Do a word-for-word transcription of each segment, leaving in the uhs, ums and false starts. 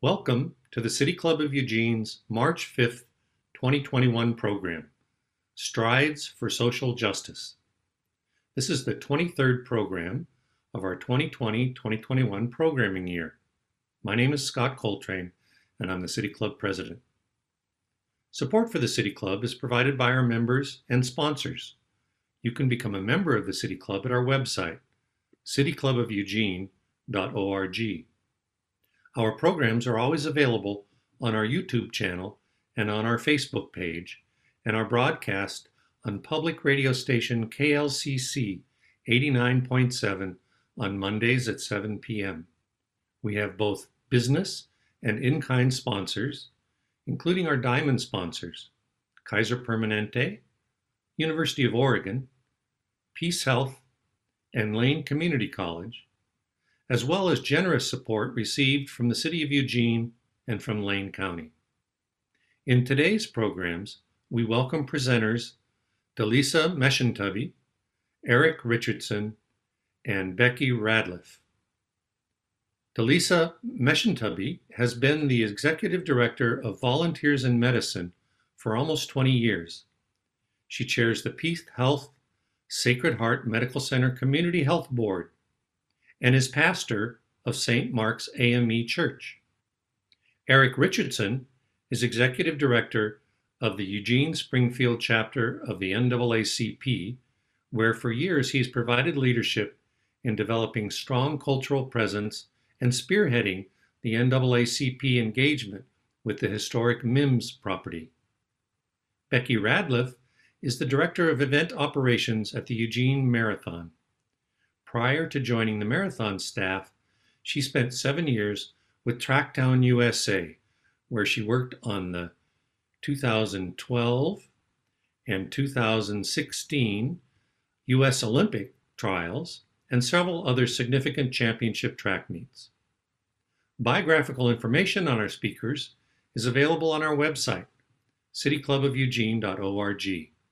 Welcome to the City Club of Eugene's March fifth, twenty twenty-one program, Strides for Social Justice. This is the twenty-third program of our twenty twenty twenty twenty-one programming year. My name is Scott Coltrane, and I'm the City Club President. Support for the City Club is provided by our members and sponsors. You can become a member of the City Club at our website, city club of eugene dot org. Our programs are always available on our YouTube channel and on our Facebook page, and are broadcast on public radio station K L C C eighty-nine point seven on Mondays at seven p m We have both business and in-kind sponsors, including our diamond sponsors, Kaiser Permanente, University of Oregon, Peace Health, and Lane Community College, as well as generous support received from the City of Eugene and from Lane County. In today's programs, we welcome presenters Delisa Meshintabi, Eric Richardson, and Becky Radliff. Delisa Meshintabi has been the Executive Director of Volunteers in Medicine for almost twenty years. She chairs the Peace Health Sacred Heart Medical Center Community Health Board and is pastor of Saint Mark's A M E Church. Eric Richardson is Executive Director of the Eugene Springfield chapter of the N double A C P, where for years he's provided leadership in developing strong cultural presence and spearheading the N double A C P engagement with the historic Mims property. Becky Radliff is the Director of Event Operations at the Eugene Marathon. Prior to joining the marathon staff, she spent seven years with Tracktown U S A, where she worked on the two thousand twelve and two thousand sixteen U S Olympic trials and several other significant championship track meets. Biographical information on our speakers is available on our website, city club of eugene dot org.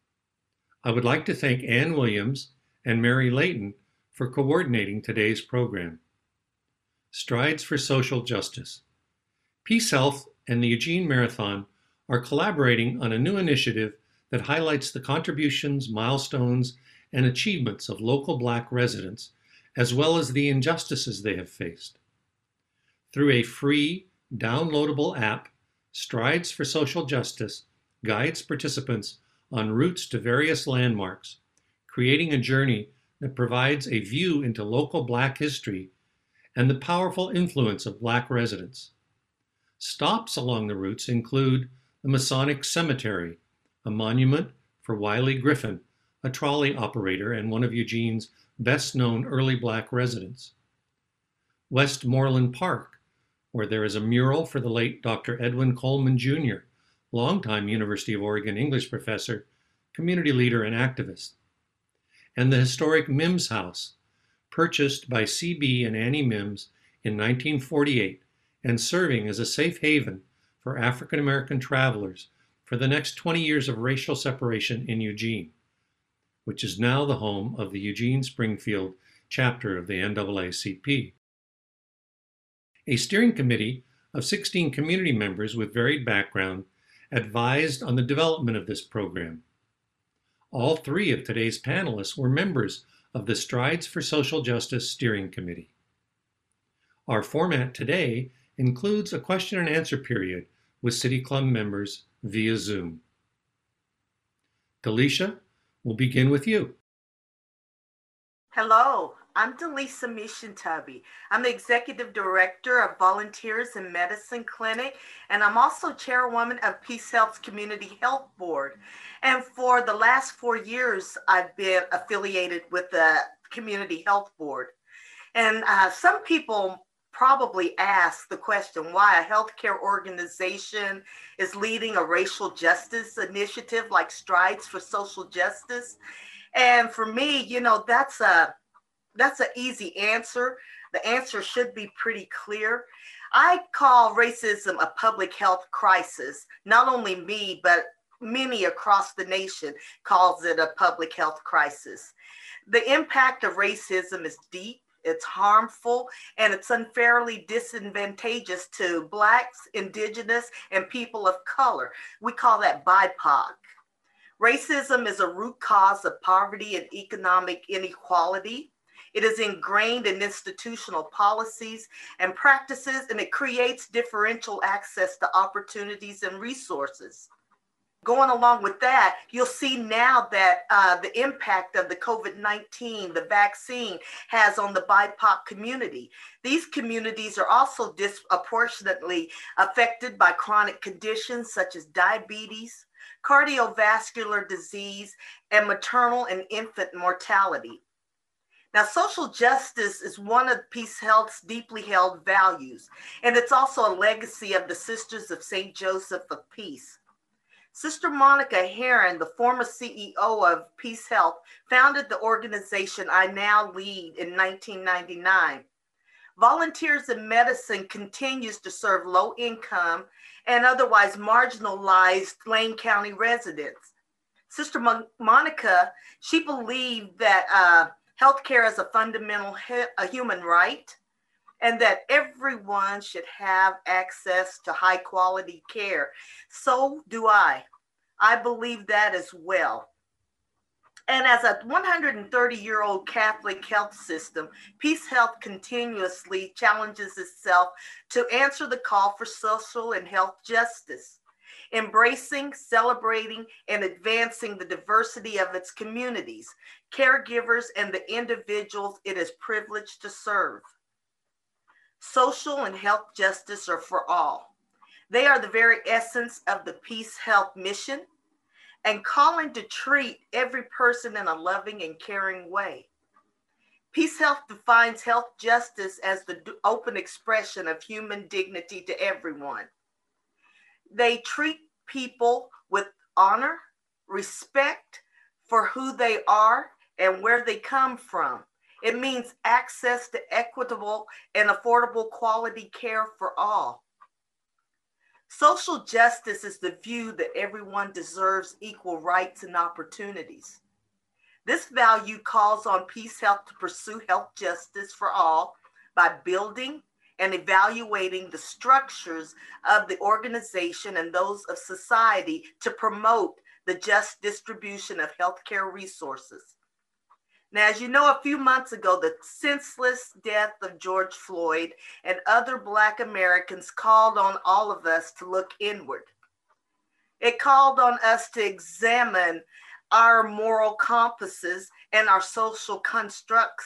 I would like to thank Ann Williams and Mary Layton for coordinating today's program. Strides for Social Justice. Peace Health and the Eugene Marathon are collaborating on a new initiative that highlights the contributions, milestones, and achievements of local Black residents, as well as the injustices they have faced. Through a free, downloadable app, Strides for Social Justice guides participants on routes to various landmarks, creating a journey that provides a view into local Black history and the powerful influence of Black residents. Stops along the routes include the Masonic Cemetery, a monument for Wiley Griffin, a trolley operator and one of Eugene's best-known early Black residents. Westmoreland Park, where there is a mural for the late Doctor Edwin Coleman Junior, longtime University of Oregon English professor, community leader, and activist. And the historic Mims House, purchased by C B and Annie Mims in nineteen forty-eight and serving as a safe haven for African American travelers for the next twenty years of racial separation in Eugene, which is now the home of the Eugene Springfield chapter of the N double A C P. A steering committee of sixteen community members with varied background advised on the development of this program. All three of today's panelists were members of the Strides for Social Justice Steering Committee. Our format today includes a question and answer period with City Club members via Zoom. Delisa, we'll begin with you. Hello, I'm Delisa Meshintabi. I'm the Executive Director of Volunteers in Medicine Clinic, and I'm also Chairwoman of Peace Health's Community Health Board. And for the last four years, I've been affiliated with the Community Health Board. And uh, some people probably ask the question why a healthcare organization is leading a racial justice initiative like Strides for Social Justice. And for me, you know, that's a that's an easy answer. The answer should be pretty clear. I call racism a public health crisis. Not only me, but many across the nation calls it a public health crisis. The impact of racism is deep it's harmful, and it's unfairly disadvantageous to Blacks, Indigenous, and people of color. We call that B I P O C. Racism is a root cause of poverty and economic inequality. It is ingrained in institutional policies and practices, and it creates differential access to opportunities and resources. Going along with that, you'll see now that uh, the impact of the COVID nineteen, the vaccine, has on the B I P O C community. These communities are also disproportionately affected by chronic conditions such as diabetes, cardiovascular disease, and maternal and infant mortality. Now, social justice is one of Peace Health's deeply held values, and it's also a legacy of the Sisters of Saint Joseph of Peace. Sister Monica Heron, the former C E O of Peace Health, founded the organization I now lead in nineteen ninety-nine. Volunteers in Medicine continues to serve low-income and otherwise marginalized Lane County residents. Sister Mon- Monica, she believed that uh, healthcare is a fundamental he- a human right, and that everyone should have access to high quality care. So do I. I believe that as well. And as a one hundred thirty year old Catholic health system, Peace Health continuously challenges itself to answer the call for social and health justice, embracing, celebrating, and advancing the diversity of its communities, caregivers, and the individuals it is privileged to serve. Social and health justice are for all. They are the very essence of the Peace Health mission and calling to treat every person in a loving and caring way. Peace Health defines health justice as the open expression of human dignity to everyone. They treat people with honor, respect for who they are and where they come from. It means access to equitable and affordable quality care for all. Social justice is the view that everyone deserves equal rights and opportunities. This value calls on Peace Health to pursue health justice for all by building and evaluating the structures of the organization and those of society to promote the just distribution of healthcare resources. Now, as you know, a few months ago, the senseless death of George Floyd and other Black Americans called on all of us to look inward. It called on us to examine our moral compasses and our social constructs.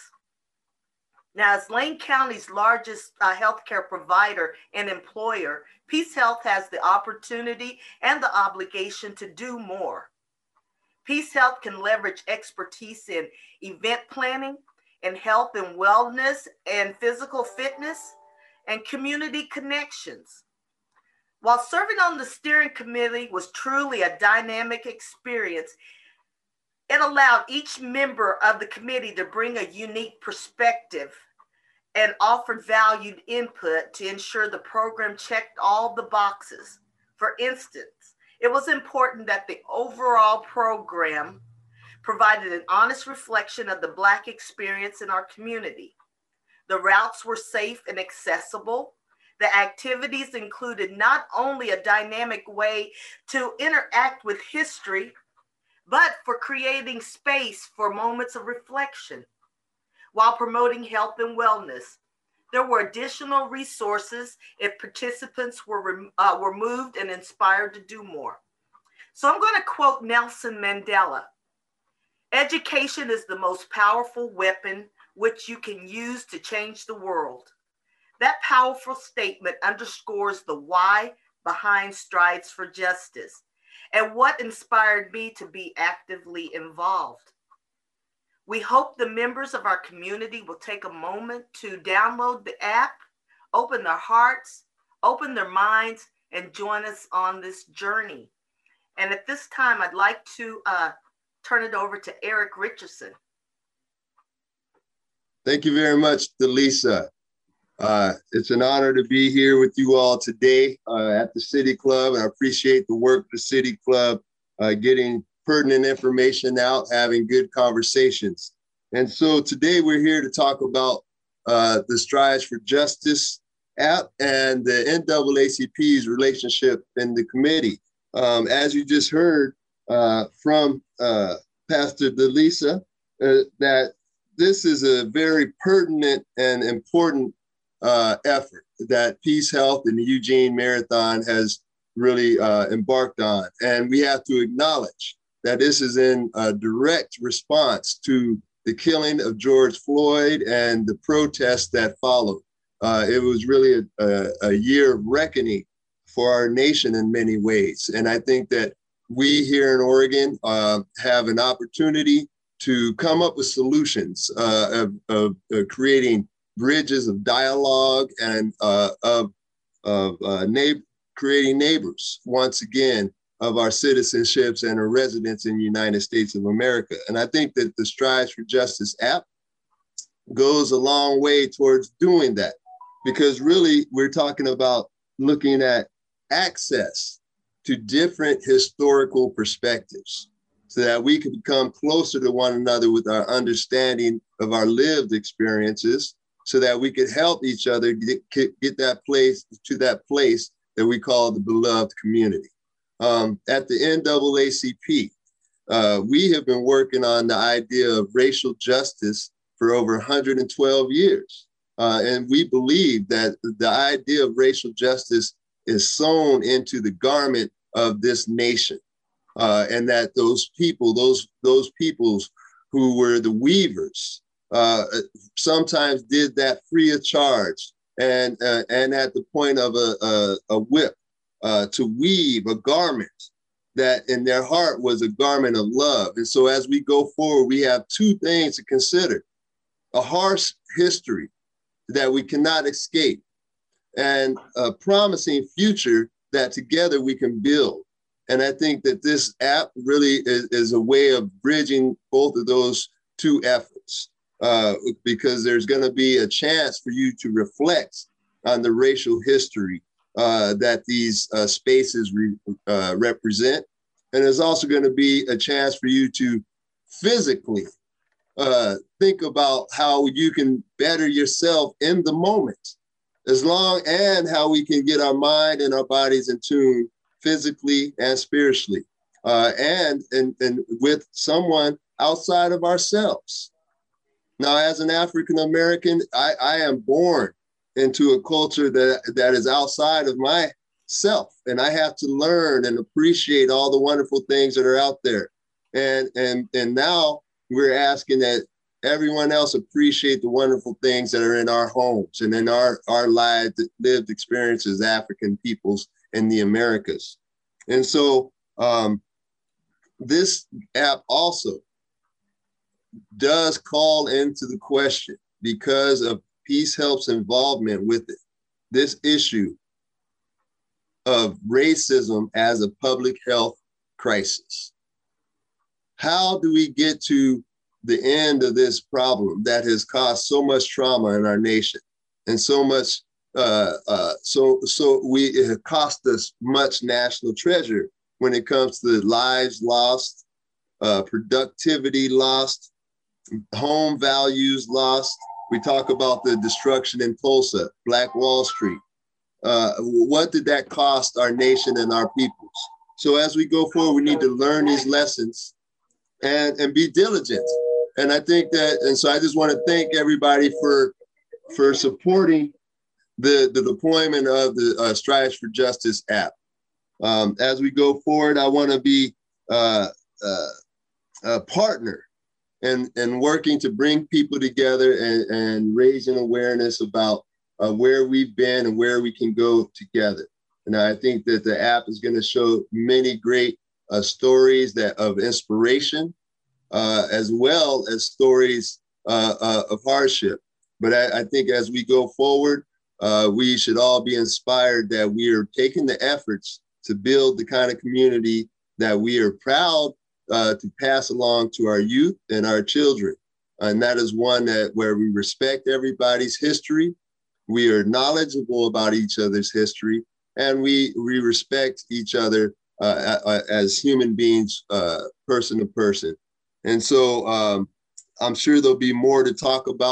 Now, as Lane County's largest uh, healthcare provider and employer, Peace Health has the opportunity and the obligation to do more. Peace Health can leverage expertise in event planning and health and wellness and physical fitness and community connections. While serving on the steering committee was truly a dynamic experience, it allowed each member of the committee to bring a unique perspective and offered valued input to ensure the program checked all the boxes. For instance, it was important that the overall program provided an honest reflection of the Black experience in our community. The routes were safe and accessible. The activities included not only a dynamic way to interact with history, but for creating space for moments of reflection while promoting health and wellness. There were additional resources if participants were, uh, were moved and inspired to do more. So I'm going to quote Nelson Mandela. Education is the most powerful weapon which you can use to change the world. That powerful statement underscores the why behind Strides for Justice and what inspired me to be actively involved. We hope the members of our community will take a moment to download the app, open their hearts, open their minds, and join us on this journey. And at this time, I'd like to uh, turn it over to Eric Richardson. Thank you very much, Delisa. Uh, it's an honor to be here with you all today uh, at the City Club, and I appreciate the work of the City Club uh, getting pertinent information out, having good conversations. And so today we're here to talk about uh, the Strides for Justice app and the N double A C P's relationship in the committee. Um, as you just heard uh, from uh, Pastor Delisa, uh, that this is a very pertinent and important uh, effort that Peace Health and the Eugene Marathon has really uh, embarked on. And we have to acknowledge that this is in a direct response to the killing of George Floyd and the protests that followed. Uh, it was really a, a, a year of reckoning for our nation in many ways. And I think that we here in Oregon uh, have an opportunity to come up with solutions uh, of, of uh, creating bridges of dialogue and uh, of, of uh, neighbor, creating neighbors, once again, of our citizenships and our residents in the United States of America. And I think that the Strides for Justice app goes a long way towards doing that, because really we're talking about looking at access to different historical perspectives so that we can become closer to one another with our understanding of our lived experiences, so that we could help each other get, get that place to that place that we call the beloved community. Um, at the N double A C P, uh, we have been working on the idea of racial justice for over one hundred twelve years. Uh, and we believe that the idea of racial justice is sewn into the garment of this nation. Uh, and that those people, those, those peoples who were the weavers, uh, sometimes did that free of charge and, uh, and at the point of a, a, a whip uh, to weave a garment that in their heart was a garment of love. And so as we go forward, we have two things to consider: a harsh history that we cannot escape, and a promising future that together we can build. And I think that this app really is, is a way of bridging both of those two efforts, uh, because there's going to be a chance for you to reflect on the racial history uh, that these uh, spaces re, uh, represent. And there's also going to be a chance for you to physically uh, think about how you can better yourself in the moment, as long and how we can get our mind and our bodies in tune physically and spiritually, uh, and, and, and with someone outside of ourselves. Now, as an African-American, I, I am born into a culture that, that is outside of myself, and I have to learn and appreciate all the wonderful things that are out there. And, and, and now we're asking that everyone else appreciate the wonderful things that are in our homes and in our, our lives, lived experiences, African peoples in the Americas. And so um, this app also does call into the question, because of Peace Help's involvement with it, this issue of racism as a public health crisis. How do we get to the end of this problem that has caused so much trauma in our nation and so much Uh, uh, so, so we it has cost us much national treasure when it comes to lives lost, uh, productivity lost, home values lost. We talk about the destruction in Tulsa, Black Wall Street. Uh, what did that cost our nation and our peoples? So as we go forward, we need to learn these lessons and, and be diligent. And I think that, and so I just want to thank everybody for, for supporting the, the deployment of the uh, Strides for Justice app. Um, as we go forward, I want to be uh, uh, a partner and, and working to bring people together and, and raising awareness about uh, where we've been and where we can go together. And I think that the app is going to show many great uh, stories that of inspiration, uh, as well as stories uh, uh, of hardship. But I, I think as we go forward, Uh, we should all be inspired that we are taking the efforts to build the kind of community that we are proud uh, to pass along to our youth and our children. And that is one that where we respect everybody's history, we are knowledgeable about each other's history, and we, we respect each other uh, as human beings, uh, person to person. And so um, I'm sure there'll be more to talk about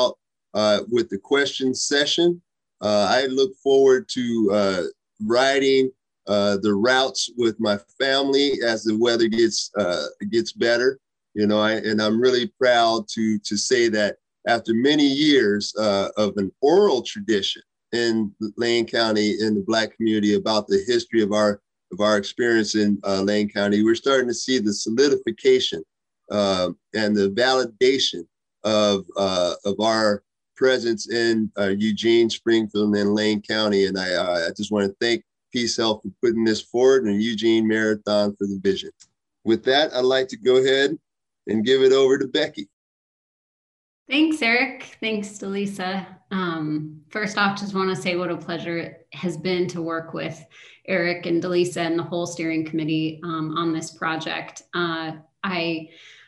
uh, with the question session. Uh, I look forward to uh, riding uh, the routes with my family as the weather gets uh, gets better. You know, I, and I'm really proud to to say that after many years uh, of an oral tradition in Lane County, in the Black community, about the history of our of our experience in uh, Lane County, we're starting to see the solidification uh, and the validation of uh, of our presence in uh, Eugene, Springfield, and Lane County. And I, uh, I just want to thank Peace Health for putting this forward, and Eugene Marathon for the vision. With that, I'd like to go ahead and give it over to Becky. Thanks, Eric. Thanks, Delisa. Um, first off, just want to say what a pleasure it has been to work with Eric and Delisa and the whole steering committee um, on this project. Uh, I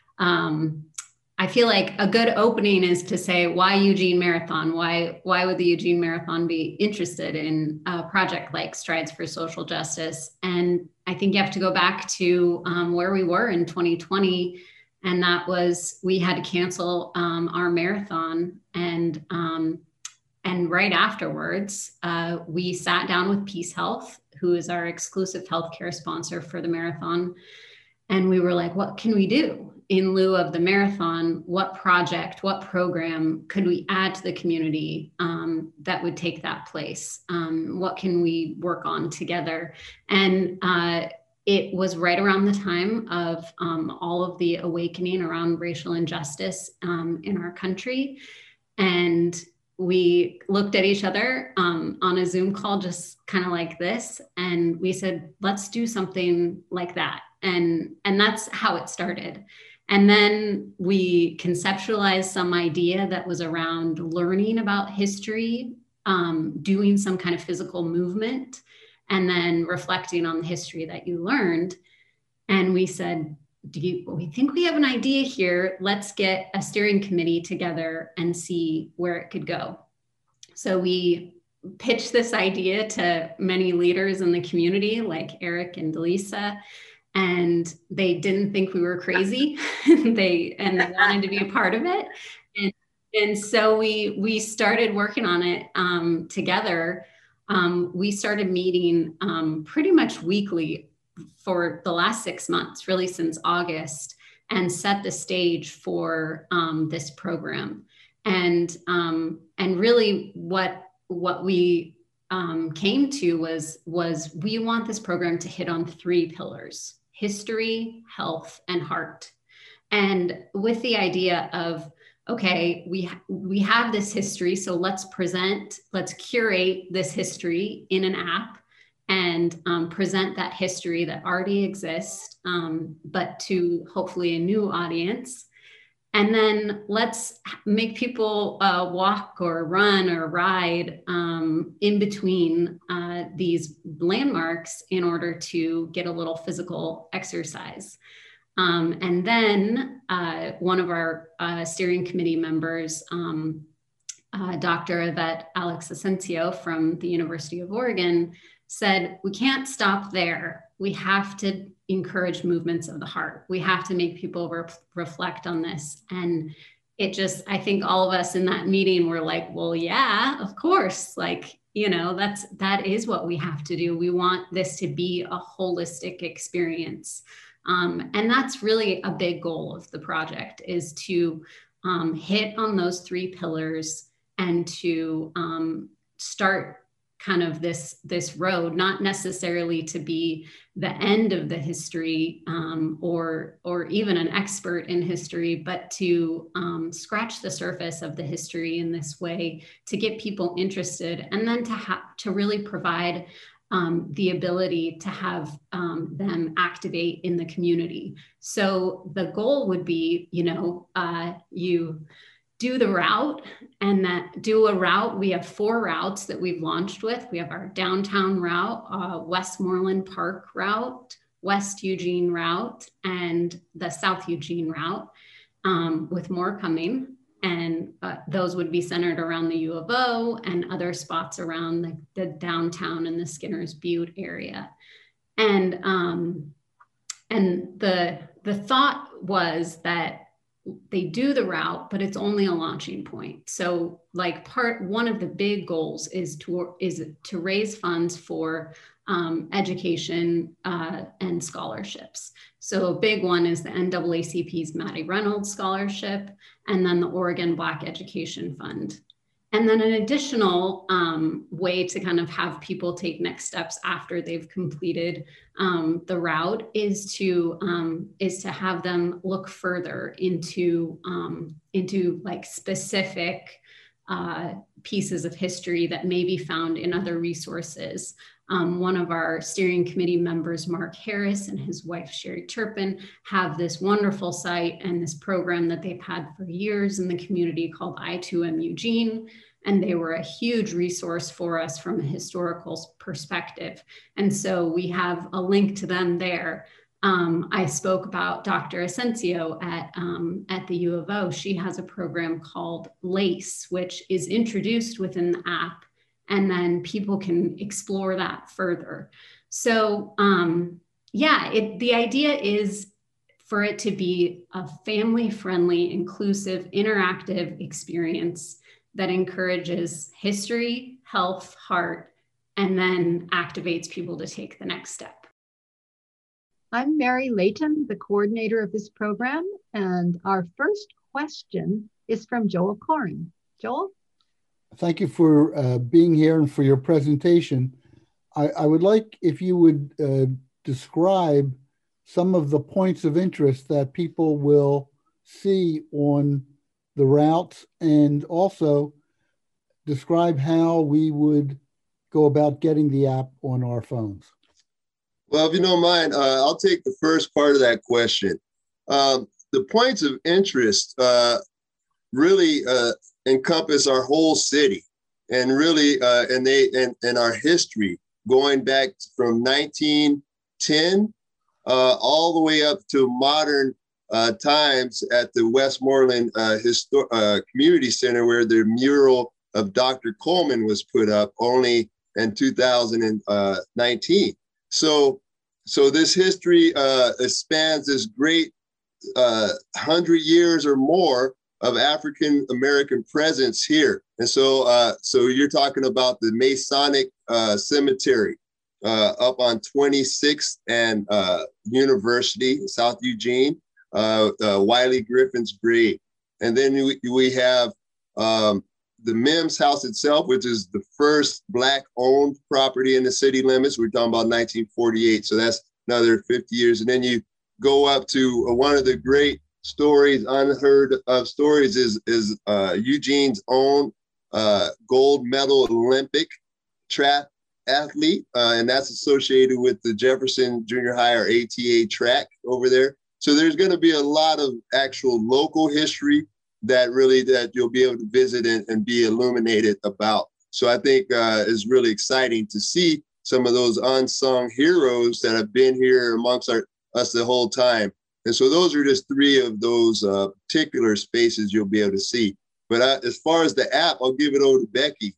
um, I feel like a good opening is to say, why Eugene Marathon? Why, why would the Eugene Marathon be interested in a project like Strides for Social Justice? And I think you have to go back to um, where we were in twenty twenty. And that was, we had to cancel um, our marathon. And, um, and right afterwards, uh, we sat down with Peace Health, who is our exclusive healthcare sponsor for the marathon. And we were like, what can we do in lieu of the marathon? What project, what program could we add to the community um, that would take that place? Um, what can we work on together? And uh, it was right around the time of um, all of the awakening around racial injustice um, in our country. And we looked at each other um, on a Zoom call, just kind of like this. And we said, let's do something like that. And, and that's how it started. And then we conceptualized some idea that was around learning about history, um, doing some kind of physical movement, and then reflecting on the history that you learned. And we said, do you, we think we have an idea here. Let's get a steering committee together and see where it could go. So we pitched this idea to many leaders in the community, like Eric and Delisa, and they didn't think we were crazy. they and they wanted to be a part of it. And, and so we we started working on it um, together. Um, we started meeting um, pretty much weekly for the last six months, really since August, and set the stage for um, this program. And um, and really what what we um, came to was was we want this program to hit on three pillars: history, health, and heart. And with the idea of, okay, we, we have this history, so let's present, let's curate this history in an app and um, present that history that already exists, um, but to hopefully a new audience. And then let's make people uh, walk or run or ride um, in between uh, these landmarks in order to get a little physical exercise. Um, and then uh, one of our uh, steering committee members, um, uh, Doctor Yvette Alex Asensio from the University of Oregon, said, we can't stop there. We have to encourage movements of the heart. We have to make people re- reflect on this. And it just, I think all of us in that meeting were like, well, yeah, of course. Like, you know, that's, that is what we have to do. We want this to be a holistic experience. Um, and that's really a big goal of the project, is to um, hit on those three pillars and to um, start kind of this, this road, not necessarily to be the end of the history um, or, or even an expert in history, but to um, scratch the surface of the history in this way, to get people interested, and then to have to really provide um, the ability to have um, them activate in the community. So the goal would be, you know, uh, you do the route, and that do a route. We have four routes that we've launched with. We have our downtown route, uh, Westmoreland Park route, West Eugene route, and the South Eugene route, um, with more coming. And uh, those would be centered around the U of O and other spots around the, the downtown and the Skinner's Butte area. And, um, and the, the thought was that they do the route, but it's only a launching point. So like part, one of the big goals is to, is to raise funds for um, education uh, and scholarships. So a big one is the N double A C P's Maddie Reynolds Scholarship, and then the Oregon Black Education Fund. And then an additional um, way to kind of have people take next steps after they've completed um, the route is to um, is to have them look further into um, into like specific uh, pieces of history that may be found in other resources. Um, one of our steering committee members, Mark Harris, and his wife, Sherry Turpin, have this wonderful site and this program that they've had for years in the community called I two M Eugene. And they were a huge resource for us from a historical perspective. And so we have a link to them there. Um, I spoke about Doctor Asensio at, um, at the U of O. She has a program called LACE, which is introduced within the app, and then people can explore that further. So um, yeah, it, the idea is for it to be a family-friendly, inclusive, interactive experience that encourages history, health, heart, and then activates people to take the next step. I'm Mary Layton, the coordinator of this program, and our first question is from Joel Corin. Joel? Thank you for uh, being here and for your presentation. I, I would like if you would uh, describe some of the points of interest that people will see on the routes, and also describe how we would go about getting the app on our phones. Well, if you don't mind, uh, I'll take the first part of that question. Um, the points of interest uh, really uh, encompass our whole city, and really, uh, and they and, and our history going back from nineteen ten uh, all the way up to modern Uh, times at the Westmoreland uh, Histor- uh, Community Center, where the mural of Doctor Coleman was put up only in two thousand nineteen. So, so this history uh, spans this great uh, hundred years or more of African American presence here. And so, uh, so you're talking about the Masonic uh, Cemetery uh, up on twenty-sixth and uh, University in South Eugene. Uh, uh, Wiley Griffin's grave. And then we, we have um, the Mims House itself, which is the first Black-owned property in the city limits. We're talking about nineteen forty-eight, so that's another fifty years. And then you go up to uh, one of the great stories, unheard of stories, is, is uh, Eugene's own uh, gold medal Olympic track athlete, uh, and that's associated with the Jefferson Junior High or A T A track over there. So there's going to be a lot of actual local history that really that you'll be able to visit and, and be illuminated about. So I think uh, it's really exciting to see some of those unsung heroes that have been here amongst our, us the whole time. And so those are just three of those uh, particular spaces you'll be able to see. But uh, as far as the app, I'll give it over to Becky.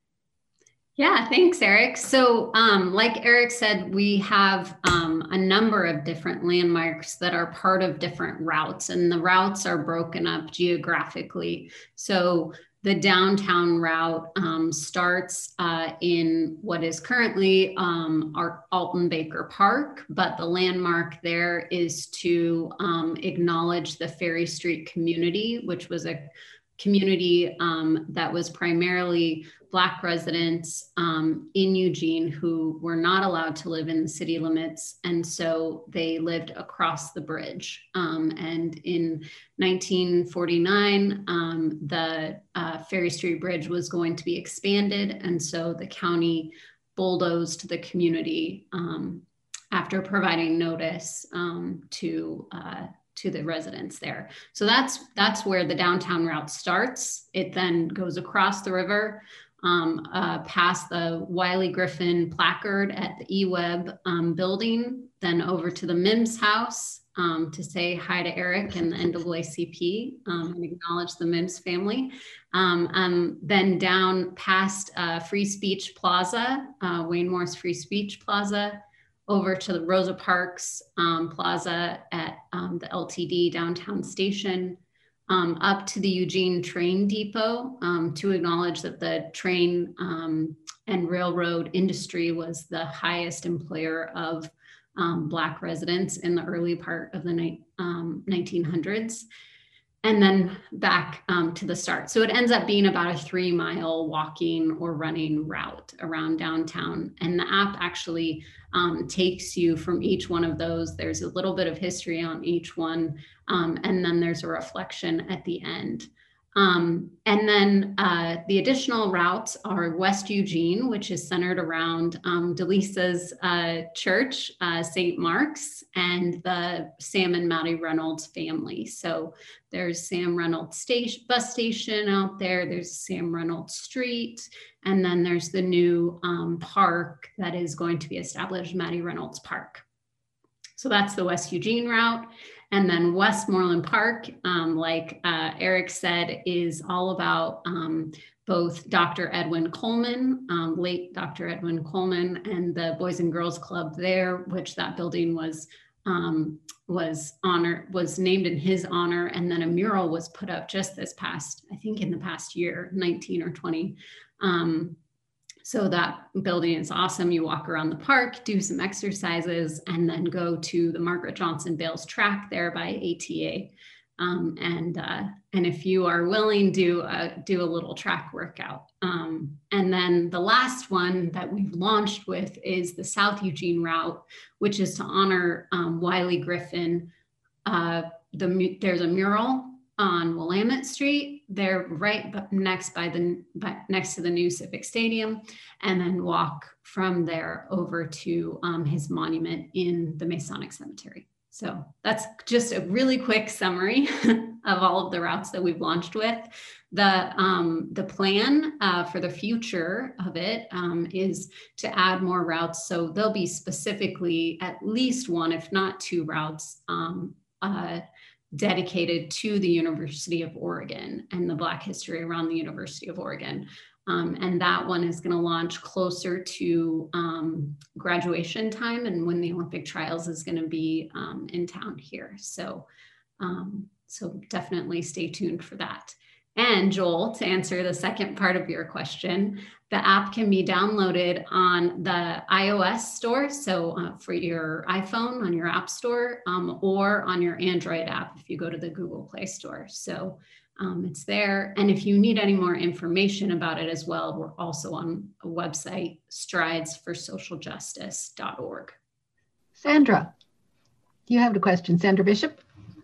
Yeah, thanks, Eric. So um, like Eric said, we have um, a number of different landmarks that are part of different routes, and the routes are broken up geographically. So the downtown route um, starts uh, in what is currently um, our Alton Baker Park, but the landmark there is to um, acknowledge the Ferry Street community, which was a community um, that was primarily Black residents um, in Eugene who were not allowed to live in the city limits. And so they lived across the bridge. Um, and in nineteen forty-nine, um, the uh, Ferry Street Bridge was going to be expanded. And so the county bulldozed the community um, after providing notice um, to uh, to the residents there. So that's that's where the downtown route starts. It then goes across the river, um, uh, past the Wiley Griffin placard at the E W E B um, building, then over to the Mims house um, to say hi to Eric and the N double A C P um, and acknowledge the Mims family. Um, um, then down past uh, Free Speech Plaza, uh, Wayne Morse Free Speech Plaza, over to the Rosa Parks um, Plaza at um, the L T D downtown station, um, up to the Eugene train depot um, to acknowledge that the train um, and railroad industry was the highest employer of um, Black residents in the early part of the ni- um, nineteen hundreds. And then back um, to the start. So it ends up being about a three mile walking or running route around downtown. And the app actually um, takes you from each one of those. There's a little bit of history on each one. Um, and then there's a reflection at the end. Um, and then uh, the additional routes are West Eugene, which is centered around um, Delisa's uh, church, uh, Saint Mark's, and the Sam and Maddie Reynolds family. So there's Sam Reynolds station, bus station out there, there's Sam Reynolds Street, and then there's the new um, park that is going to be established, Maddie Reynolds Park. So that's the West Eugene route. And then Westmoreland Park, um, like uh, Eric said, is all about um, both Doctor Edwin Coleman, um, late Doctor Edwin Coleman, and the Boys and Girls Club there, which that building was um, was honor was named in his honor. And then a mural was put up just this past, I think in the past year, nineteen or twenty. Um, So that building is awesome. You walk around the park, do some exercises, and then go to the Margaret Johnson Bales track there by A T A. Um, and uh, and if you are willing, do a, do a little track workout. Um, and then the last one that we've launched with is the South Eugene route, which is to honor um, Wiley Griffin. Uh, the there's a mural on Willamette Street. They're right next by the by, next to the new Civic Stadium, and then walk from there over to um, his monument in the Masonic Cemetery. So that's just a really quick summary of all of the routes that we've launched with. The um, the plan uh, for the future of it um, is to add more routes. So there'll be specifically at least one, if not two routes um, uh, dedicated to the University of Oregon and the Black history around the University of Oregon. Um, and that one is going to launch closer to um, graduation time and when the Olympic trials is going to be um, in town here. So, um, so definitely stay tuned for that. And Joel, to answer the second part of your question, the app can be downloaded on the iOS store, so uh, for your iPhone on your app store, um, or on your Android app if you go to the Google Play Store. So um, it's there. And if you need any more information about it as well, we're also on a website, strides for social justice dot org. Sandra, you have a question. Sandra Bishop.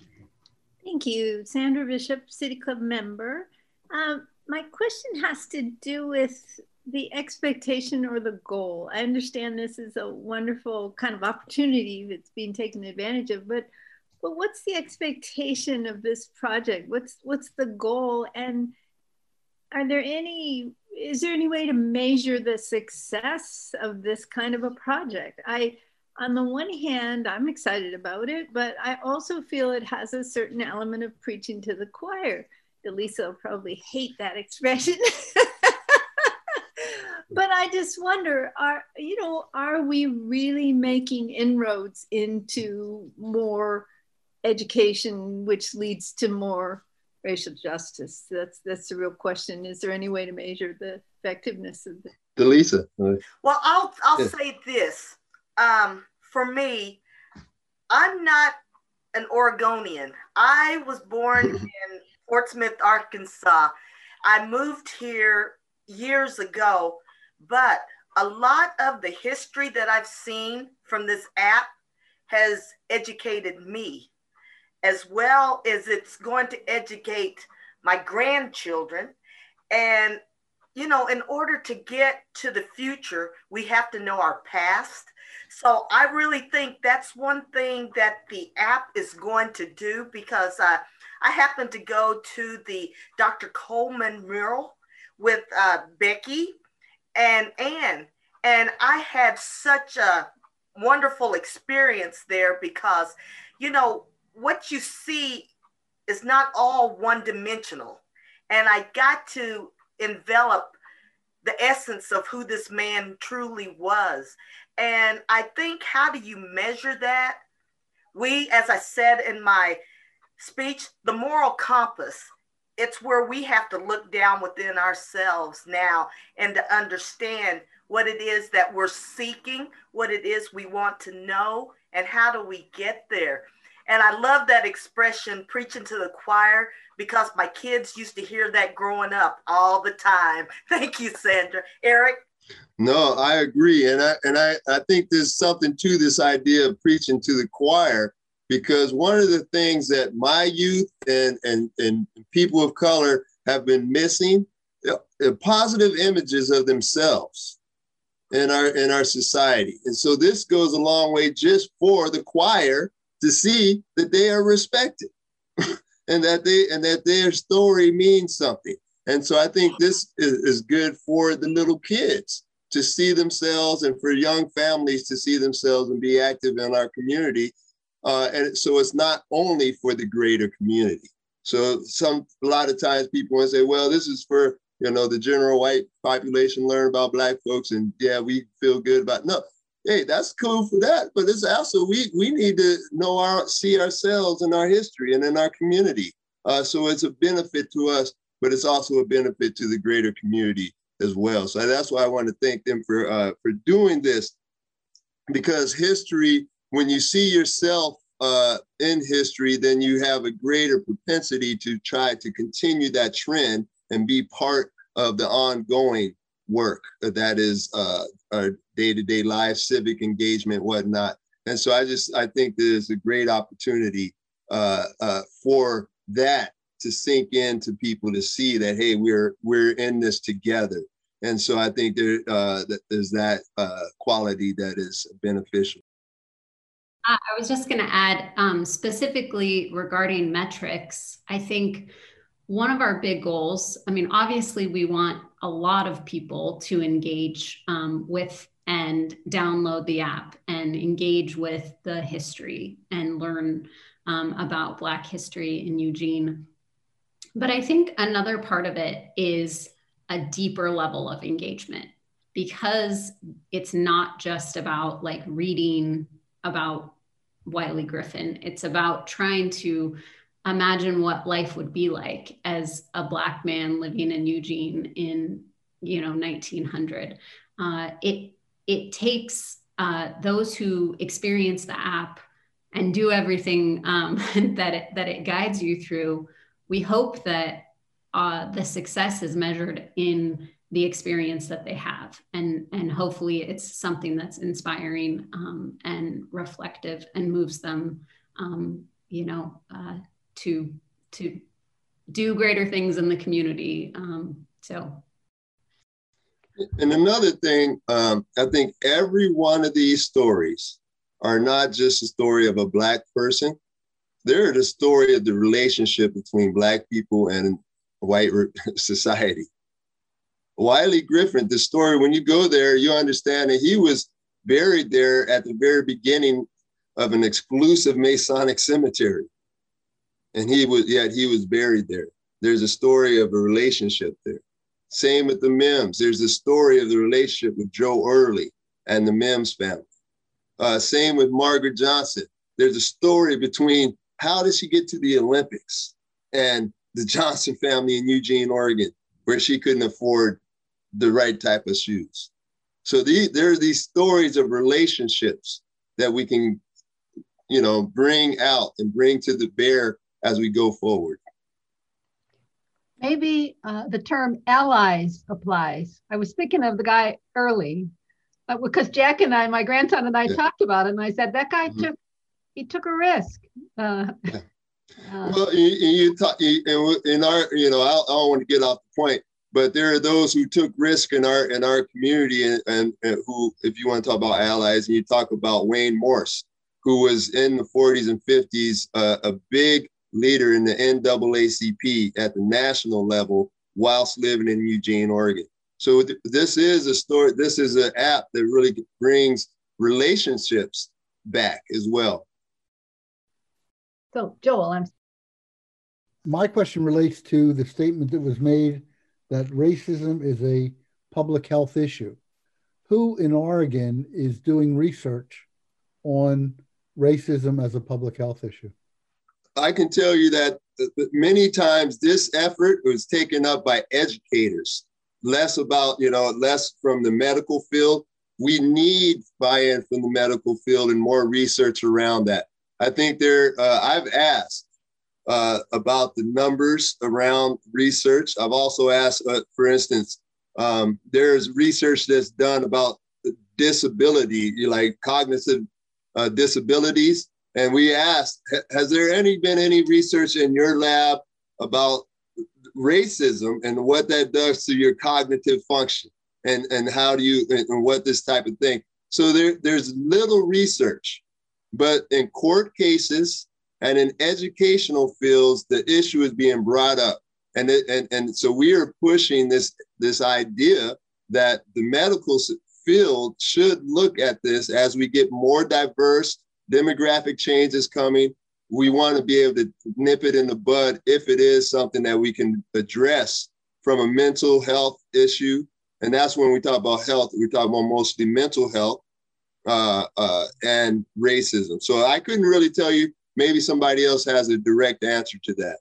Thank you. Sandra Bishop, City Club member. Um, my question has to do with the expectation or the goal. I understand this is a wonderful kind of opportunity that's being taken advantage of, but but what's the expectation of this project? What's what's the goal? And are there any, is there any way to measure the success of this kind of a project? I, on the one hand, I'm excited about it, but I also feel it has a certain element of preaching to the choir. Delisa will probably hate that expression. But I just wonder, are, you know, are we really making inroads into more education, which leads to more racial justice? That's that's the real question. Is there any way to measure the effectiveness of this? Delisa. Well, I'll I'll Yeah. say this. Um, for me, I'm not an Oregonian. I was born in Fort Smith, Arkansas. I moved here years ago, but a lot of the history that I've seen from this app has educated me, as well as it's going to educate my grandchildren. And, you know, in order to get to the future, we have to know our past. So I really think that's one thing that the app is going to do, because uh, I happened to go to the Doctor Coleman mural with uh, Becky and Ann, and I had such a wonderful experience there because, you know, what you see is not all one-dimensional. And I got to envelop the essence of who this man truly was. And I think, how do you measure that? We, as I said in my speech, the moral compass. It's where we have to look down within ourselves now and to understand what it is that we're seeking, what it is we want to know, and how do we get there. And I love that expression, preaching to the choir, because my kids used to hear that growing up all the time. Thank you, Sandra. Eric? No, I agree. And I and I, I think there's something to this idea of preaching to the choir, because one of the things that my youth and, and, and people of color have been missing, uh, positive images of themselves in our in our society. And so this goes a long way just for the choir to see that they are respected and that they and that their story means something. And so I think this is, is good for the little kids to see themselves, and for young families to see themselves and be active in our community. Uh, and so it's not only for the greater community. So some a lot of times people want to say, well, this is for, you know, the general white population, learn about Black folks, and yeah, we feel good about it. No, hey, that's cool for that, but it's also we we need to know our see ourselves in our history and in our community. Uh, so it's a benefit to us, but it's also a benefit to the greater community as well. So that's why I want to thank them for uh, for doing this, because history, when you see yourself uh, in history, then you have a greater propensity to try to continue that trend and be part of the ongoing work that is uh, our day-to-day life, civic engagement, whatnot. And so I just, I think there's a great opportunity uh, uh, for that to sink into people, to see that, hey, we're we're in this together. And so I think there uh, that there's that uh, quality that is beneficial. I was just going to add, um, specifically regarding metrics, I think one of our big goals, I mean, obviously we want a lot of people to engage um, with and download the app and engage with the history and learn um, about Black history in Eugene. But I think another part of it is a deeper level of engagement, because it's not just about like reading about Wiley Griffin. It's about trying to imagine what life would be like as a Black man living in Eugene in, you know, nineteen hundred. Uh, it it takes uh, those who experience the app and do everything um, that it, that it guides you through. We hope that uh, the success is measured in the experience that they have, and and hopefully it's something that's inspiring um, and reflective and moves them, um, you know, uh, to to do greater things in the community. Um, so. And another thing, um, I think every one of these stories are not just a story of a Black person. They're the story of the relationship between Black people and white society. Wiley Griffin, the story, when you go there, you understand that he was buried there at the very beginning of an exclusive Masonic cemetery. And he was, yet he was buried there. There's a story of a relationship there. Same with the Mims. There's a story of the relationship with Joe Early and the Mims family. Uh, same with Margaret Johnson. There's a story between how did she get to the Olympics and the Johnson family in Eugene, Oregon, where she couldn't afford the right type of shoes. So the, there are these stories of relationships that we can, you know, bring out and bring to the bear as we go forward. Maybe uh, the term allies applies. I was thinking of the guy Early, uh, because Jack and I, my grandson and I, yeah. talked about it, and I said that guy mm-hmm. took he took a risk. Uh, yeah. uh, well, you, you talk you, in our, you know, I, I don't want to get off the point, but there are those who took risk in our in our community, and, and, and who, if you want to talk about allies, and you talk about Wayne Morse, who was in the forties and fifties, uh, a big leader in the N double A C P at the national level whilst living in Eugene, Oregon. So th- this is a story, this is an app that really brings relationships back as well. So Joel, I'm... My question relates to the statement that was made that racism is a public health issue. Who in Oregon is doing research on racism as a public health issue? I can tell you that many times this effort was taken up by educators, less about, you know, less from the medical field. We need buy-in from the medical field and more research around that. I think there, uh, I've asked uh, about the numbers around research. I've also asked, uh, for instance, um, there's research that's done about disability, like cognitive uh, disabilities. And we asked, has there any been any research in your lab about racism and what that does to your cognitive function? And, and how do you, and what this type of thing. So there, there's little research, but in court cases and in educational fields, the issue is being brought up. And, it, and, and so we are pushing this, this idea that the medical field should look at this as we get more diverse, demographic changes coming. We want to be able to nip it in the bud if it is something that we can address from a mental health issue. And that's when we talk about health, we talk about mostly mental health uh, uh, and racism. So I couldn't really tell you, maybe somebody else has a direct answer to that.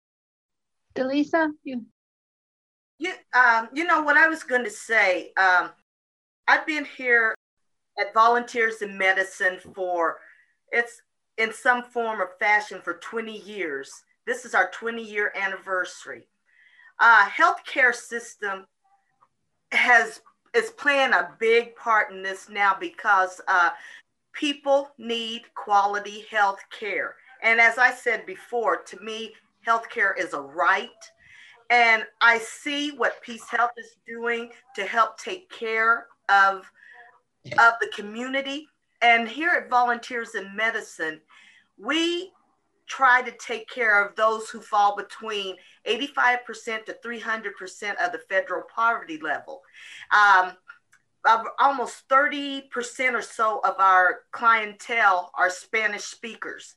Delisa, you. You, um, you know what I was going to say, um, I've been here at Volunteers in Medicine for, it's in some form or fashion for twenty years. This is our twenty year anniversary. Uh, healthcare system has is playing a big part in this now because uh, people need quality health care. And as I said before, to me, healthcare is a right. And I see what Peace Health is doing to help take care of, of the community. And here at Volunteers in Medicine, we try to take care of those who fall between eighty-five percent to three hundred percent of the federal poverty level. Um, almost thirty percent or so of our clientele are Spanish speakers.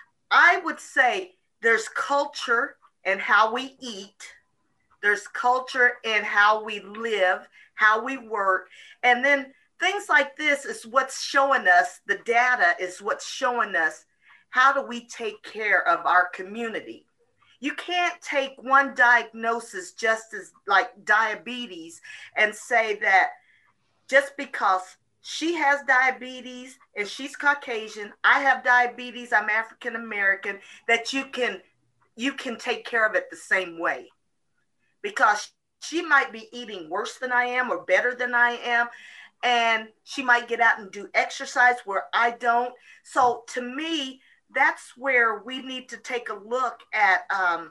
I would say there's culture in how we eat, there's culture in how we live, how we work, and then things like this is what's showing us, the data is what's showing us how do we take care of our community. You can't take one diagnosis just as like diabetes and say that just because she has diabetes and she's Caucasian, I have diabetes, I'm African American, that you can you can take care of it the same way. Because she might be eating worse than I am or better than I am, and she might get out and do exercise where I don't. So to me, that's where we need to take a look at um,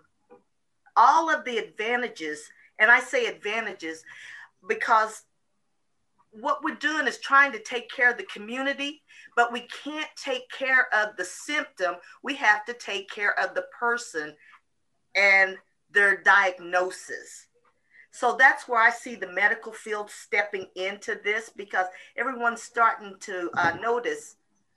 all of the advantages. And I say advantages because what we're doing is trying to take care of the community, but we can't take care of the symptom. We have to take care of the person and their diagnosis. So that's where I see the medical field stepping into this, because everyone's starting to uh, notice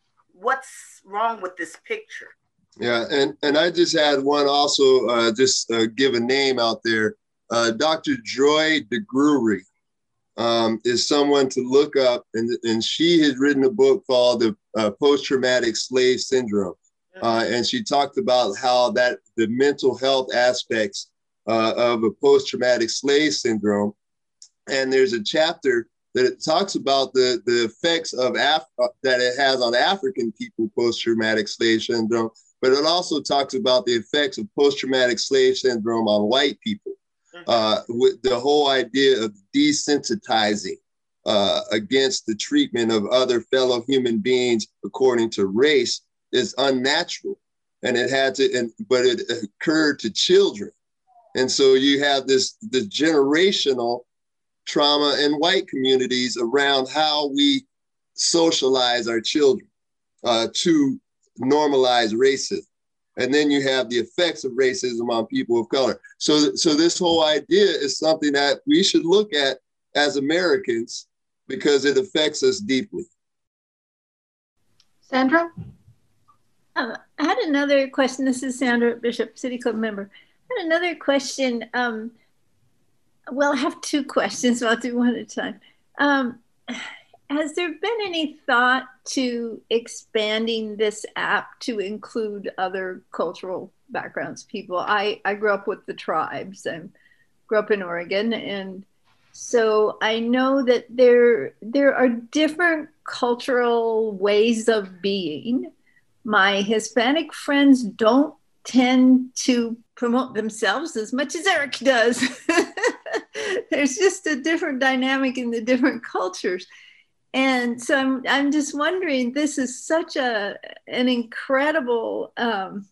what's wrong with this picture. Yeah, and, and I just had one also, uh, just uh, give a name out there. Uh, Doctor Joy DeGruy um, is someone to look up, and, and she has written a book called The uh, Post-Traumatic Slave Syndrome. Mm-hmm. uh, and she talked about how that the mental health aspects uh, of a post-traumatic slave syndrome. And there's a chapter that it talks about the, the effects of Af- that it has on African people, post-traumatic slave syndrome, but it also talks about the effects of post-traumatic slave syndrome on white people. Uh, with the whole idea of desensitizing uh, against the treatment of other fellow human beings according to race is unnatural. And it had to, and, but it occurred to children. And so you have this, this generational trauma in white communities around how we socialize our children uh, to normalize racism. And then you have the effects of racism on people of color. So, so this whole idea is something that we should look at as Americans because it affects us deeply. Sandra? Um, I had another question. This is Sandra Bishop, City Club member. I had another question. Um, well, I have two questions. I'll do one at a time. Um, has there been any thought to expanding this app to include other cultural backgrounds people? I, I grew up with the tribes. I grew up in Oregon, and so I know that there, there are different cultural ways of being. My Hispanic friends don't tend to promote themselves as much as Eric does. There's just a different dynamic in the different cultures. And so I'm, I'm just wondering, this is such a, an incredible um,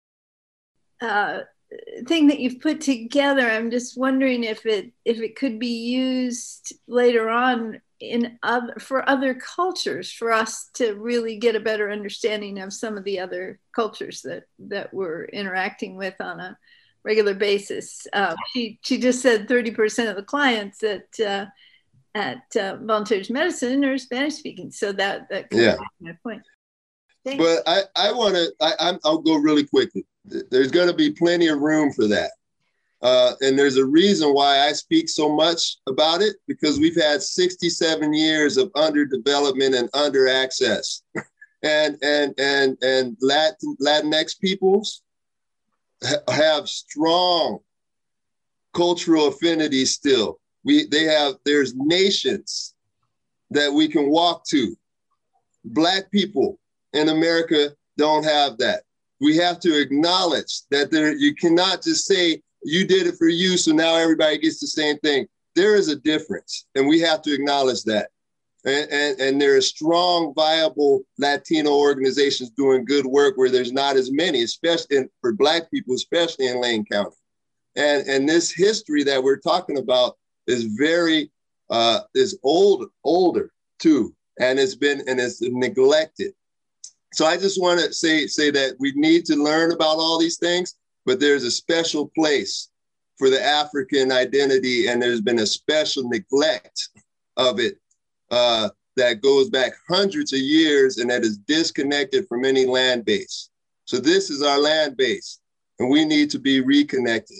uh, thing that you've put together. I'm just wondering if it, if it could be used later on in other, for other cultures, for us to really get a better understanding of some of the other cultures that, that we're interacting with on a regular basis. Uh, she, she just said thirty percent of the clients that uh, at uh, Volunteers Medicine are Spanish speaking. So that, that yeah. my point. Thanks. But I, I want to, I, I'll go really quickly. There's going to be plenty of room for that. Uh, and there's a reason why I speak so much about it, because we've had sixty-seven years of underdevelopment and under access. and, and, and, and Latin, Latinx peoples ha- have strong cultural affinities still. We, they have, there's nations that we can walk to. Black people in America don't have that. We have to acknowledge that there, you cannot just say, you did it for you, so now everybody gets the same thing. There is a difference, and we have to acknowledge that. And, and, and there are strong, viable Latino organizations doing good work where there's not as many, especially in, for Black people, especially in Lane County. And, and this history that we're talking about is very, uh, is old, older too, and it's been, and it's neglected. So I just want to say, say that we need to learn about all these things, but there's a special place for the African identity, and there's been a special neglect of it uh, that goes back hundreds of years and that is disconnected from any land base. So this is our land base, and we need to be reconnected.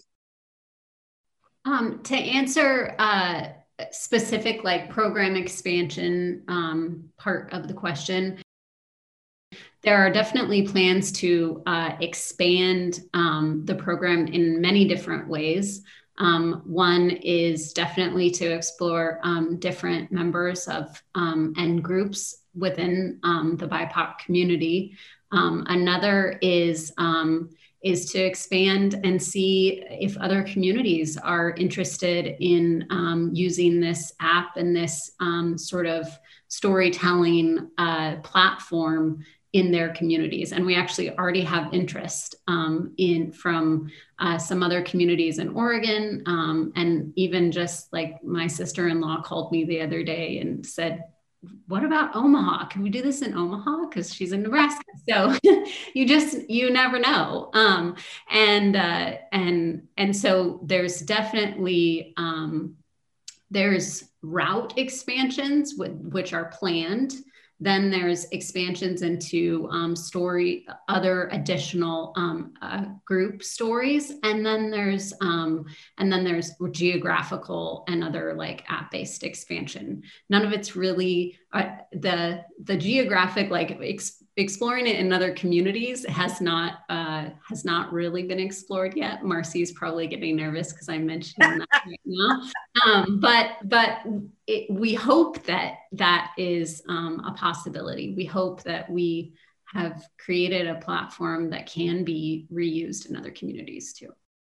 Um, to answer uh, specific like program expansion um, part of the question, there are definitely plans to uh, expand um, the program in many different ways. Um, one is definitely to explore um, different members of um, and groups within um, the B I P O C community. Um, another is um, is to expand and see if other communities are interested in um, using this app and this um, sort of storytelling uh, platform in their communities. And we actually already have interest um, in from uh, some other communities in Oregon. Um, and even just like my sister-in-law called me the other day and said, what about Omaha? Can we do this in Omaha? Because she's in Nebraska. So you just, you never know. Um, and, uh, and, and so there's definitely, um, there's route expansions with, which are planned. Then there's expansions into um, story, other additional um, uh, group stories, and then there's um, and then there's geographical and other like app-based expansion. None of it's really uh, the the geographic like ex exploring it in other communities has not uh, has not really been explored yet. Marcy's probably getting nervous because I'm mentioning that right now, um, but but. It, we hope that that is um, a possibility. We hope that we have created a platform that can be reused in other communities too.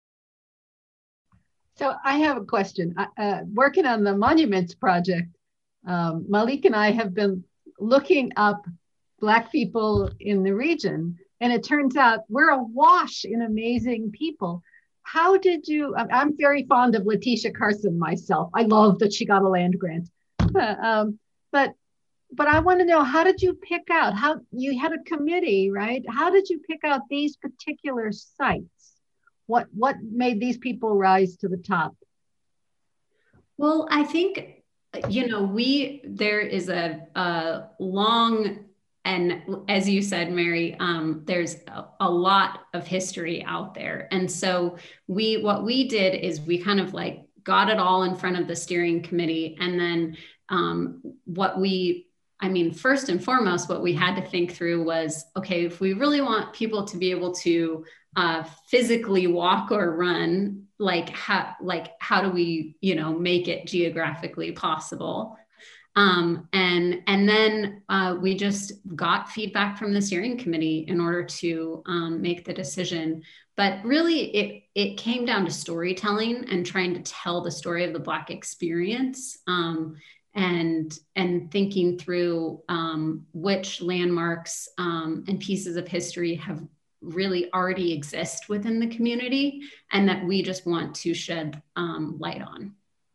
So I have a question. Uh, working on the Monuments Project, um, Malik and I have been looking up Black people in the region, and it turns out we're awash in amazing people. How did you, I'm very fond of Letitia Carson myself. I love that she got a land grant. um, but but I want to know, how did you pick out, how you had a committee, right? How did you pick out these particular sites? What, what made these people rise to the top? Well, I think, you know, we, there is a, a long, and as you said, Mary, um, there's a, a lot of history out there. And so we, what we did is we kind of like got it all in front of the steering committee and then um, what we, I mean, first and foremost, what we had to think through was, okay, if we really want people to be able to uh, physically walk or run, like how, like how do we, you know, make it geographically possible? Um, and, and then uh, we just got feedback from the steering committee in order to um, make the decision. But really, it, it came down to storytelling and trying to tell the story of the Black experience, um, and, and thinking through um, which landmarks um, and pieces of history have really already exist within the community and that we just want to shed um, light on.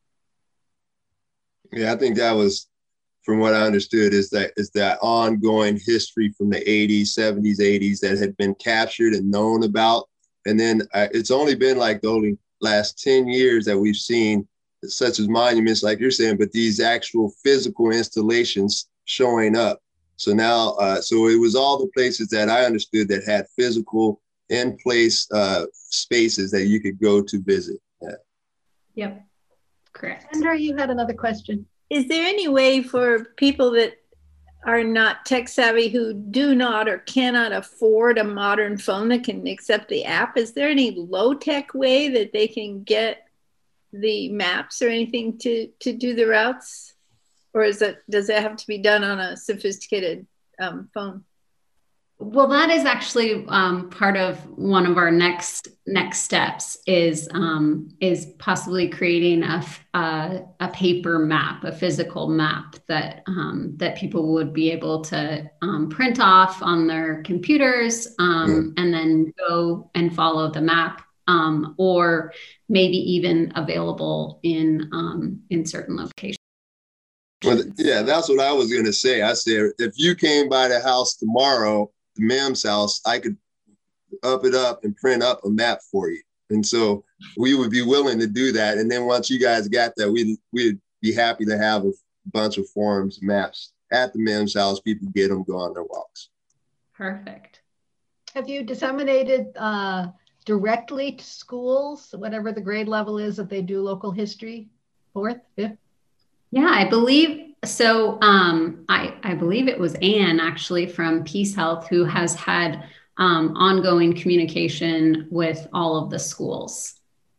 Yeah, I think that was, from what I understood, is that is that ongoing history from the eighties, seventies, eighties that had been captured and known about. And then uh, it's only been like the only last ten years that we've seen such as monuments, like you're saying, but these actual physical installations showing up. So now, uh, so it was all the places that I understood that had physical in place uh, spaces that you could go to visit. Yeah. Yep, correct. Sandra, you had another question. Is there any way for people that are not tech savvy, who do not or cannot afford a modern phone that can accept the app, is there any low tech way that they can get the maps or anything to, to do the routes? Or is it, does it have to be done on a sophisticated um, phone? Well, that is actually um, part of one of our next next steps is um, is possibly creating a, a a paper map, a physical map that um, that people would be able to um, print off on their computers um, and then go and follow the map, um, or maybe even available in um, in certain locations. Well, yeah, that's what I was gonna say. I said if you came by the house tomorrow, the Mims house, I could up it up and print up a map for you. And so we would be willing to do that. And then once you guys got that, we'd, we'd be happy to have a bunch of forums, maps at the Mims house. People get them, go on their walks. Perfect. Have you disseminated uh, directly to schools, whatever the grade level is, that they do local history, fourth, fifth? Yeah, I believe so. Um, I, I believe it was Anne actually from Peace Health who has had um, ongoing communication with all of the schools.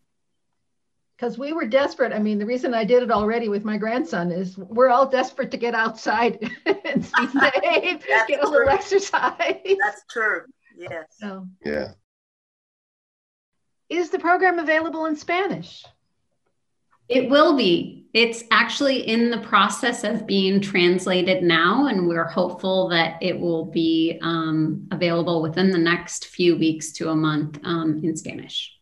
Because we were desperate. I mean, the reason I did it already with my grandson is we're all desperate to get outside and be safe, get a little exercise. That's true. Yes. So, yeah. Is the program available in Spanish? It will be. It's actually in the process of being translated now, and we're hopeful that it will be um, available within the next few weeks to a month um, in Spanish.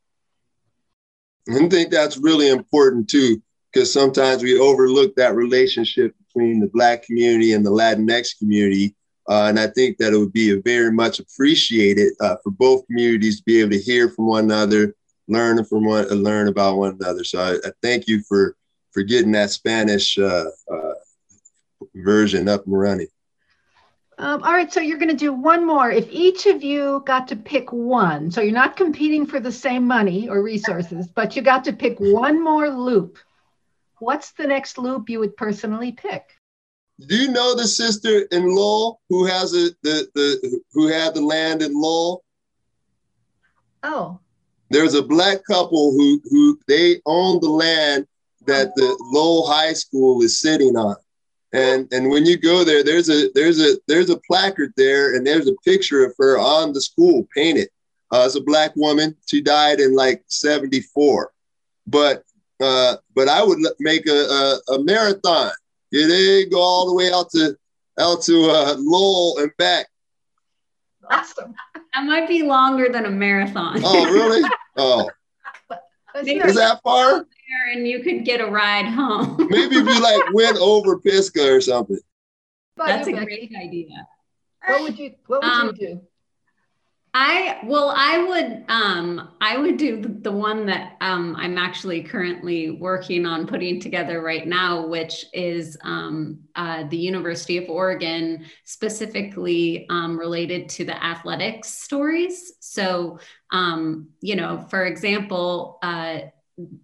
I think that's really important too, because sometimes we overlook that relationship between the Black community and the Latinx community. Uh, and I think that it would be a very much appreciated uh, for both communities to be able to hear from one another, learn from one, learn about one another. So I, I thank you for for getting that Spanish uh, uh, version up and running. Um, all right, so you're going to do one more. If each of you got to pick one, so you're not competing for the same money or resources, but you got to pick one more loop. What's the next loop you would personally pick? Do you know the sister in Lowell who has a the the who had the land in Lowell? Oh. There's a Black couple who who they own the land that the Lowell High School is sitting on. And and when you go there, there's a there's a there's a placard there, and there's a picture of her on the school painted. Uh, it's a Black woman. She died in like seventy-four. But uh, but I would make a, a, a marathon. Yeah, they go all the way out to out to uh, Lowell and back. Awesome. That might be longer than a marathon. Oh, really? Oh, is that far? And you could get a ride home. Maybe if you like went over Pisgah or something. That's a great idea. What would you What would um, you do? I well, I would um, I would do the, the one that um, I'm actually currently working on putting together right now, which is um, uh, the University of Oregon, specifically um, related to the athletics stories. So, um, you know, for example, uh,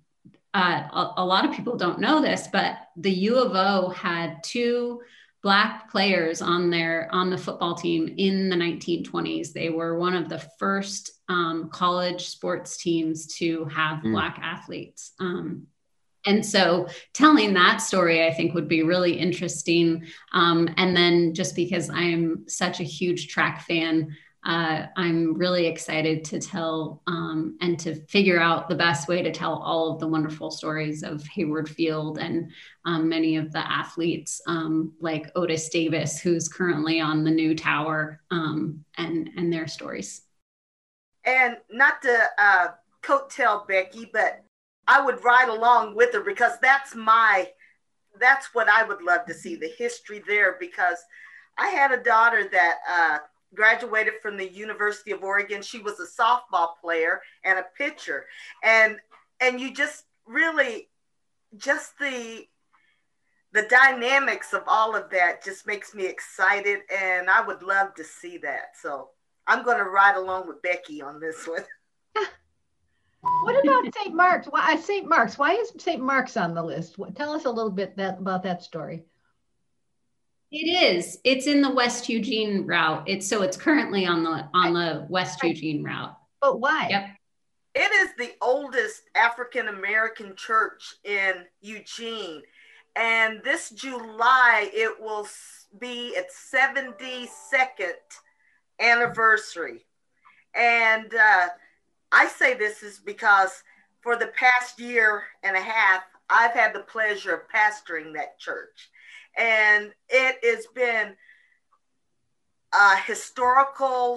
uh, a, a lot of people don't know this, but the U of O had two Black players on their on the football team in the nineteen twenties. They were one of the first um, college sports teams to have mm. Black athletes. Um, and so telling that story, I think, would be really interesting. Um, and then just because I'm such a huge track fan, uh, I'm really excited to tell um, and to figure out the best way to tell all of the wonderful stories of Hayward Field and um, many of the athletes um, like Otis Davis, who's currently on the new tower, um, and, and their stories. And not to uh, coattail Becky, but I would ride along with her because that's my, that's what I would love to see, the history there, because I had a daughter that uh, graduated from the University of Oregon. She was a softball player and a pitcher. And and you just really, just the, the dynamics of all of that just makes me excited. And I would love to see that. So I'm going to ride along with Becky on this one. What about Saint Mark's? Why Saint Mark's? Why is Saint Mark's on the list? Tell us a little bit that, about that story. It is. It's in the West Eugene route. It's so it's currently on the on the West Eugene route. But why? Yep. It is the oldest African American church in Eugene, and this July it will be its seventy-second anniversary. And uh, I say this is because for the past year and a half, I've had the pleasure of pastoring that church. And it has been a historical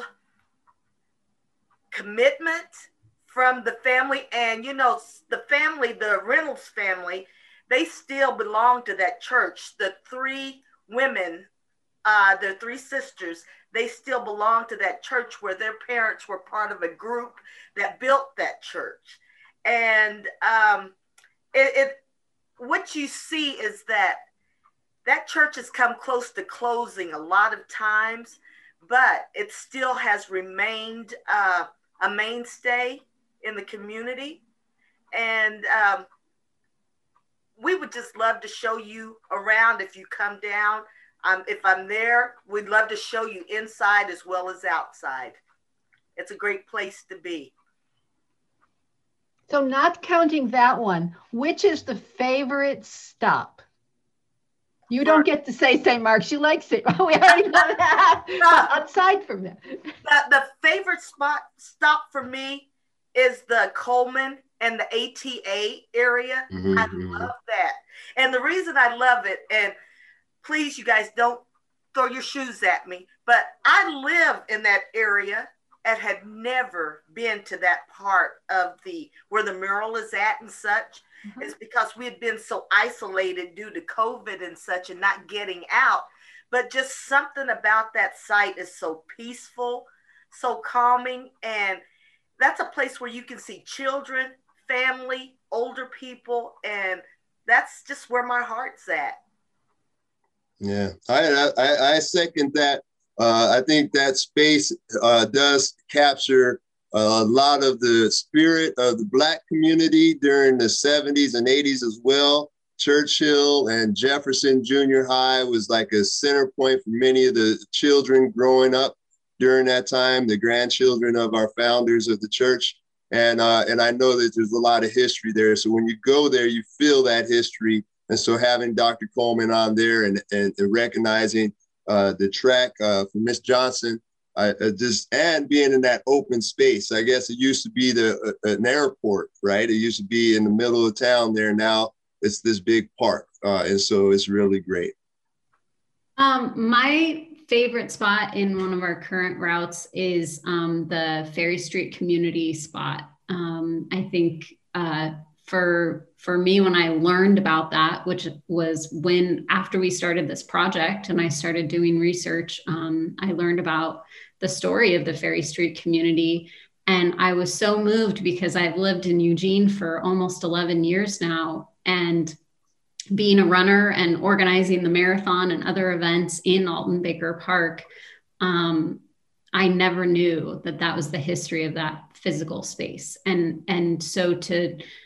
commitment from the family. And, you know, the family, the Reynolds family, they still belong to that church. The three women, uh, their three sisters, they still belong to that church where their parents were part of a group that built that church. And um, it, it what you see is that that church has come close to closing a lot of times, but it still has remained uh, a mainstay in the community. And um, we would just love to show you around if you come down. Um, if I'm there, we'd love to show you inside as well as outside. It's a great place to be. So not counting that one, which is the favorite stop? You don't get to say Saint Mark's. You like Saint Mark's. We already know that. Aside from that. The, the favorite spot stop for me is the Coleman and the A T A area. Mm-hmm. I love that. And the reason I love it, and please, you guys, don't throw your shoes at me, but I live in that area and had never been to that part of the, where the mural is at and such. Mm-hmm. It's because we had been so isolated due to COVID and such and not getting out. But just something about that site is so peaceful, so calming. And that's a place where you can see children, family, older people. And that's just where my heart's at. Yeah, I I, I second that. Uh, I think that space uh, does capture a lot of the spirit of the Black community during the seventies and eighties as well. Churchill and Jefferson Junior High was like a center point for many of the children growing up during that time, the grandchildren of our founders of the church. And, uh, and I know that there's a lot of history there. So when you go there, you feel that history. And so having Doctor Coleman on there and, and, and recognizing uh, the track uh, for Miss Johnson, uh, just and being in that open space. I guess it used to be the uh, an airport, right? It used to be in the middle of town there. Now it's this big park. Uh, and so it's really great. Um, my favorite spot in one of our current routes is um, the Ferry Street community spot. Um, I think uh, for for me, when I learned about that, which was when after we started this project and I started doing research, um, I learned about the story of the Ferry Street community. And I was so moved because I've lived in Eugene for almost eleven years now. And being a runner and organizing the marathon and other events in Alton Baker Park, um, I never knew that that was the history of that physical space. And, and so to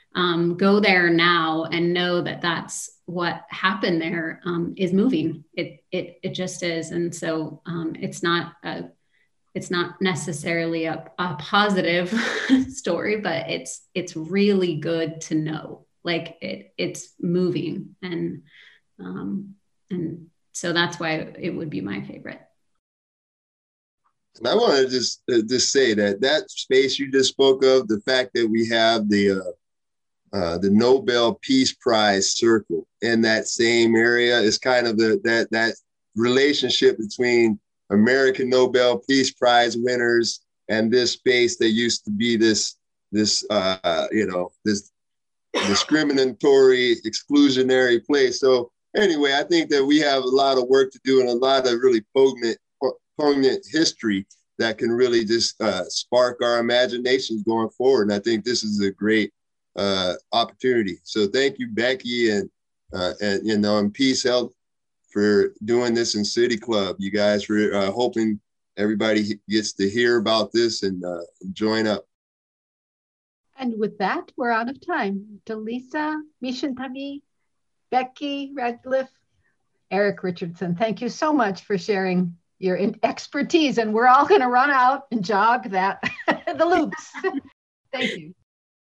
um, go there now and know that that's what happened there um, is moving. It, it, it just is. And so um, it's not a, it's not necessarily a, a positive story, but it's, it's really good to know, like it, it's moving. And, um, and so that's why it would be my favorite. And I want to just uh, just say that that space you just spoke of, the fact that we have the uh, uh, the Nobel Peace Prize circle in that same area is kind of the that that relationship between American Nobel Peace Prize winners and this space that used to be this this uh, you know this discriminatory, exclusionary place. So anyway, I think that we have a lot of work to do and a lot of really poignant poignant history that can really just uh, spark our imaginations going forward. And I think this is a great uh, opportunity. So thank you, Becky, and uh, and you know, and Peace Health for doing this in City Club. You guys were uh, hoping everybody gets to hear about this and uh, join up. And with that, we're out of time. Delisa Mishintabi, Becky Radcliffe, Eric Richardson, thank you so much for sharing your expertise, and we're all going to run out and jog that the loops. Thank you.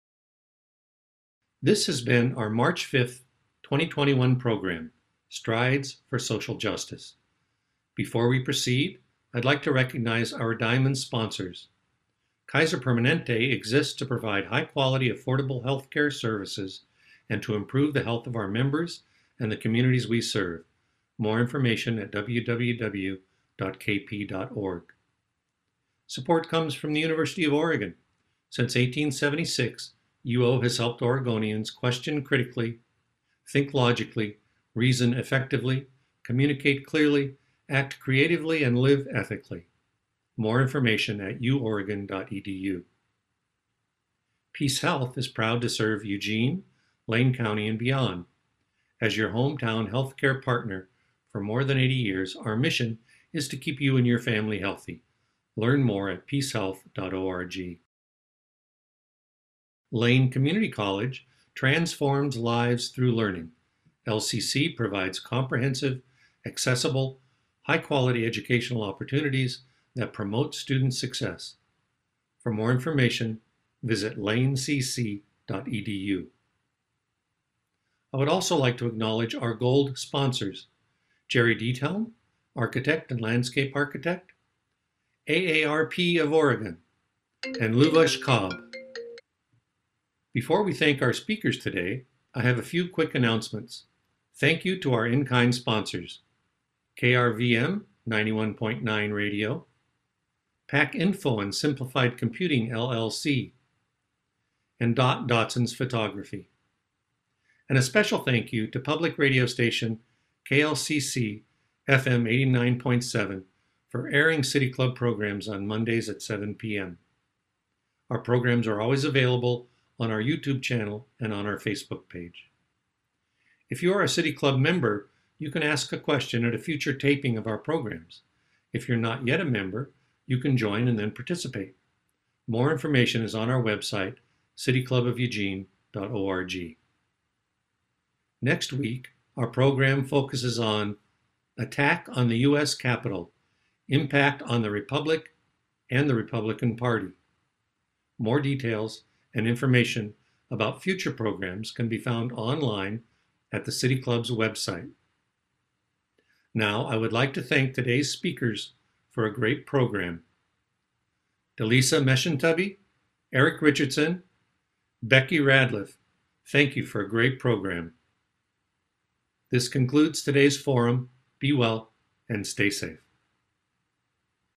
This has been our March fifth, twenty twenty-one program, Strides for Social Justice. Before we proceed, I'd like to recognize our Diamond sponsors. Kaiser Permanente exists to provide high-quality, affordable healthcare services and to improve the health of our members and the communities we serve. More information at w w w dot k p dot org. Support comes from the University of Oregon. Since eighteen seventy-six, U O has helped Oregonians question critically, think logically, reason effectively, communicate clearly, act creatively, and live ethically. More information at u oregon dot e d u. Peace Health is proud to serve Eugene, Lane County, and beyond. As your hometown healthcare partner for more than eighty years, our mission is to keep you and your family healthy. Learn more at peace health dot org. Lane Community College transforms lives through learning. L C C provides comprehensive, accessible, high-quality educational opportunities that promote student success. For more information, visit lane c c dot e d u. I would also like to acknowledge our gold sponsors: Jerry Diethelm, architect and landscape architect, A A R P of Oregon, and Luvash Cobb. Before we thank our speakers today, I have a few quick announcements. Thank you to our in-kind sponsors: K R V M ninety-one point nine Radio, Pack Info and Simplified Computing L L C, and Dot Dotson's Photography. And a special thank you to public radio station K L C C F M eighty-nine point seven for airing City Club programs on Mondays at seven p m Our programs are always available on our YouTube channel and on our Facebook page. If you are a City Club member, you can ask a question at a future taping of our programs. If you're not yet a member, you can join and then participate. More information is on our website, city club of eugene dot org. Next week, our program focuses on attack on the U S Capitol, impact on the Republic and the Republican Party. More details and information about future programs can be found online at the City Club's website. Now, I would like to thank today's speakers for a great program: Delisa Mishintabi, Eric Richardson, Becky Radcliffe. Thank you for a great program. This concludes today's forum. Be well and stay safe.